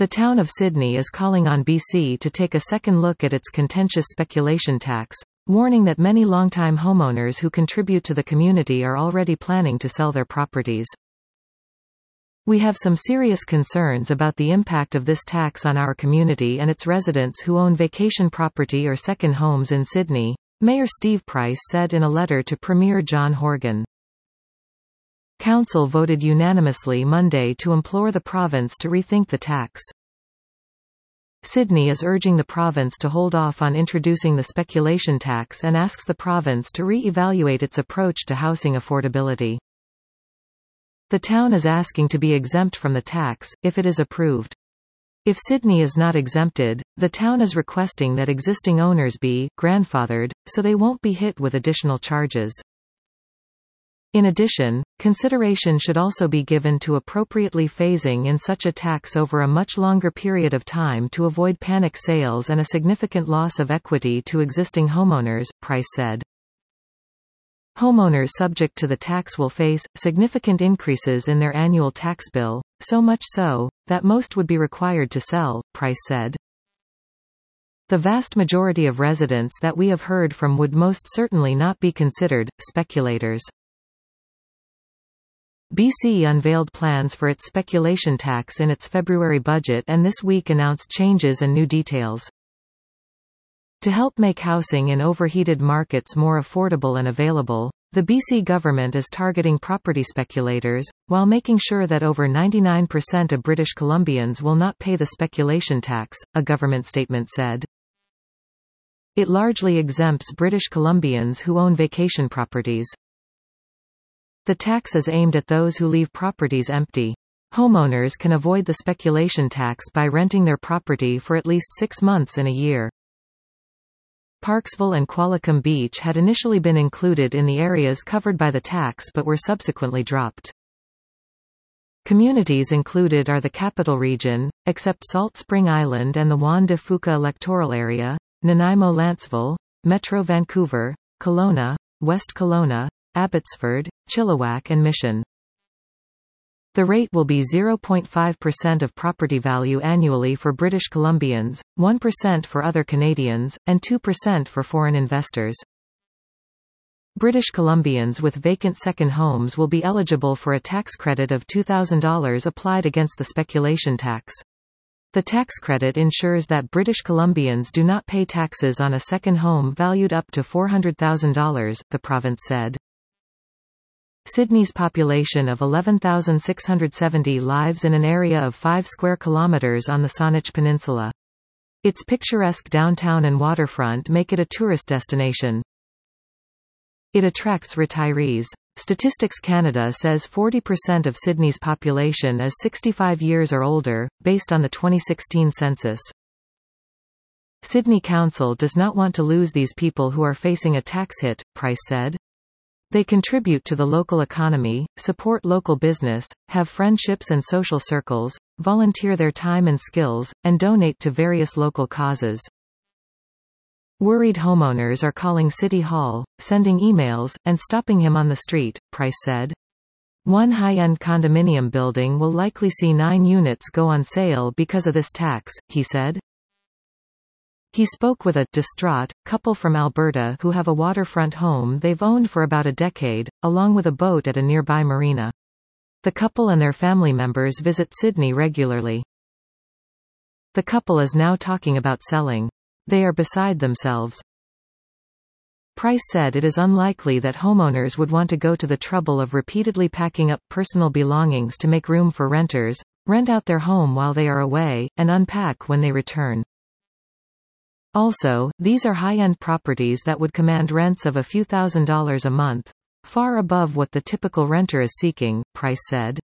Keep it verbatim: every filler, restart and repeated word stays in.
The town of Sydney is calling on B C to take a second look at its contentious speculation tax, warning that many longtime homeowners who contribute to the community are already planning to sell their properties. We have some serious concerns about the impact of this tax on our community and its residents who own vacation property or second homes in Sydney, Mayor Steve Price said in a letter to Premier John Horgan. Council voted unanimously Monday to implore the province to rethink the tax. Sydney is urging the province to hold off on introducing the speculation tax and asks the province to re-evaluate its approach to housing affordability. The town is asking to be exempt from the tax, if it is approved. If Sydney is not exempted, the town is requesting that existing owners be grandfathered, so they won't be hit with additional charges. In addition, consideration should also be given to appropriately phasing in such a tax over a much longer period of time to avoid panic sales and a significant loss of equity to existing homeowners, Price said. Homeowners subject to the tax will face significant increases in their annual tax bill, so much so that most would be required to sell, Price said. The vast majority of residents that we have heard from would most certainly not be considered speculators. B C unveiled plans for its speculation tax in its February budget and this week announced changes and new details. To help make housing in overheated markets more affordable and available, the B C government is targeting property speculators, while making sure that over ninety-nine percent of British Columbians will not pay the speculation tax, a government statement said. It largely exempts British Columbians who own vacation properties. The tax is aimed at those who leave properties empty. Homeowners can avoid the speculation tax by renting their property for at least six months in a year. Parksville and Qualicum Beach had initially been included in the areas covered by the tax but were subsequently dropped. Communities included are the Capital Region, except Salt Spring Island and the Juan de Fuca electoral area, Nanaimo-Lanцeville, Metro Vancouver, Kelowna, West Kelowna, Abbotsford, Chilliwack and Mission. The rate will be zero point five percent of property value annually for British Columbians, one percent for other Canadians, and two percent for foreign investors. British Columbians with vacant second homes will be eligible for a tax credit of two thousand dollars applied against the speculation tax. The tax credit ensures that British Columbians do not pay taxes on a second home valued up to four hundred thousand dollars, the province said. Sydney's population of eleven thousand six hundred seventy lives in an area of five square kilometres on the Saanich Peninsula. Its picturesque downtown and waterfront make it a tourist destination. It attracts retirees. Statistics Canada says forty percent of Sydney's population is sixty-five years or older, based on the twenty sixteen census. Sydney Council does not want to lose these people who are facing a tax hit, Price said. They contribute to the local economy, support local business, have friendships and social circles, volunteer their time and skills, and donate to various local causes. Worried homeowners are calling City Hall, sending emails, and stopping him on the street, Price said. One high-end condominium building will likely see nine units go on sale because of this tax, he said. He spoke with a distraught couple from Alberta who have a waterfront home they've owned for about a decade, along with a boat at a nearby marina. The couple and their family members visit Sydney regularly. The couple is now talking about selling. They are beside themselves. Price said it is unlikely that homeowners would want to go to the trouble of repeatedly packing up personal belongings to make room for renters, rent out their home while they are away, and unpack when they return. Also, these are high-end properties that would command rents of a few thousand dollars a month, far above what the typical renter is seeking, Price said.